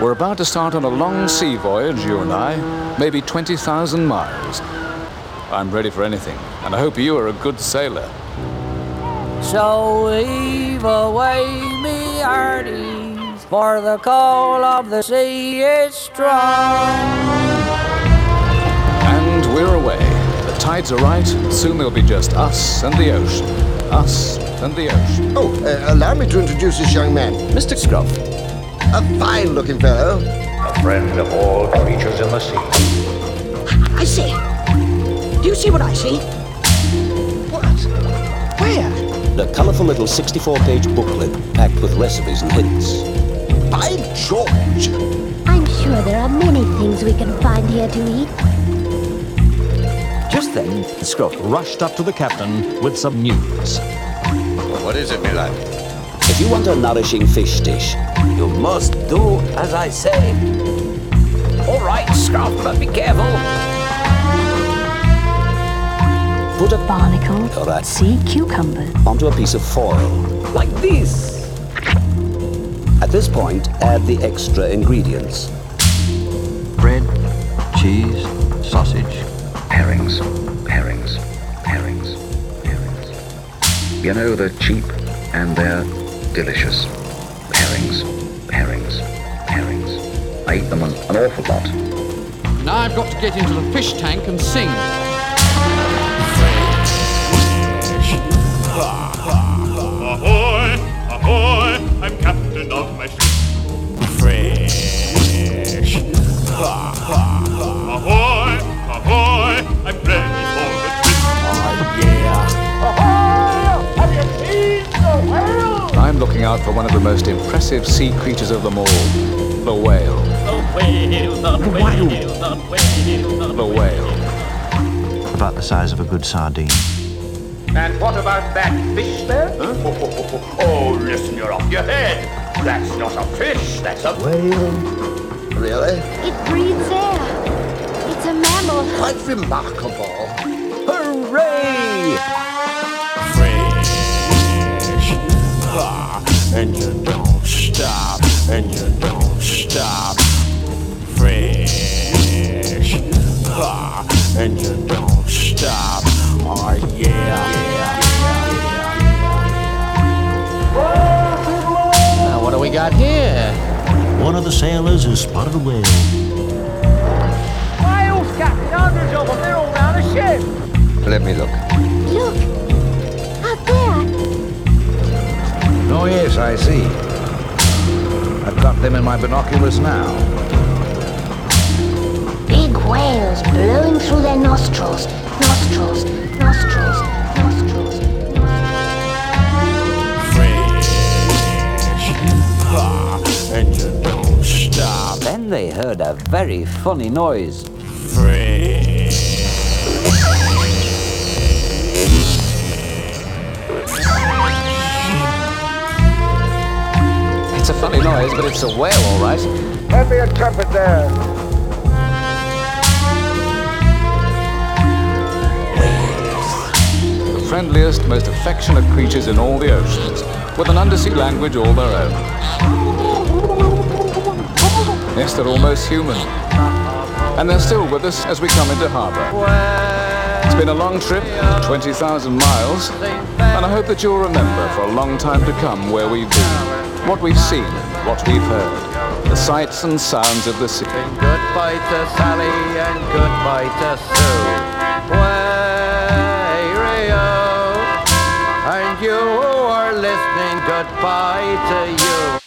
We're about to start on a long sea voyage, you and I, maybe 20,000 miles. I'm ready for anything, and I hope you are a good sailor. So heave away, me hearties, for the call of the sea is strong. And we're away. The tides are right, and soon there'll be just us and the ocean. Us and the ocean. Oh, allow me to introduce this young man. Mr. Scruff. A fine-looking fellow. A friend of all creatures in the sea. I see. Do you see what I see? What? Where? A colourful little 64-page booklet packed with recipes and hints. By George! I'm sure there are many things we can find here to eat. Just then, Scruff rushed up to the captain with some news. What is it, my lad? If you want a nourishing fish dish, You must do as I say. All right, Scruff, but be careful. put a Barnacle, Alright. sea cucumber. onto a piece of foil. Like this. At this point, add the extra ingredients. Bread, cheese, sausage. Herrings, herrings, herrings, herrings. You know, they're cheap and they're delicious. Herrings, herrings, herrings. I eat them an awful lot. Now I've got to get into the fish tank and sing. Ahoy, ahoy, I'm captain of my ship. Fresh. Ahoy, ahoy, I'm ready for the trip. I'm looking out for one of the most impressive sea creatures of them all. The whale. The whale. About the size of a good sardine. And what about that fish there? Huh? Oh, listen, you're off your head. That's not a fish, that's a Whale? Really? It breathes air. It's a mammal. Quite remarkable. Hooray! and you don't stop, and you don't stop. Fresh, and you don't stop. Oh yeah. Now, what do we got here? One of the sailors has spotted a whale. Whales, Captain, hundreds of them. They're all round the ship. Let me look. Look! Out there! Oh yes, I see. I've got them in my binoculars now. Big whales blowing through their nostrils. Nostrils, nostrils, nostrils, Fresh, and you don't stop. Then they heard a very funny noise. Fresh. It's a funny noise, but it's a whale, all right. Hand me a trumpet there. The friendliest, most affectionate creatures in all the oceans, with an undersea language all their own. Yes, they're almost human. And they're still with us as we come into harbour. It's been a long trip, 20,000 miles, and I hope that you'll remember for a long time to come where we've been, what we've seen, what we've heard, the sights and sounds of the sea. Goodbye to Sally and goodbye to Sue. Way, Rio. And you are listening, goodbye to you.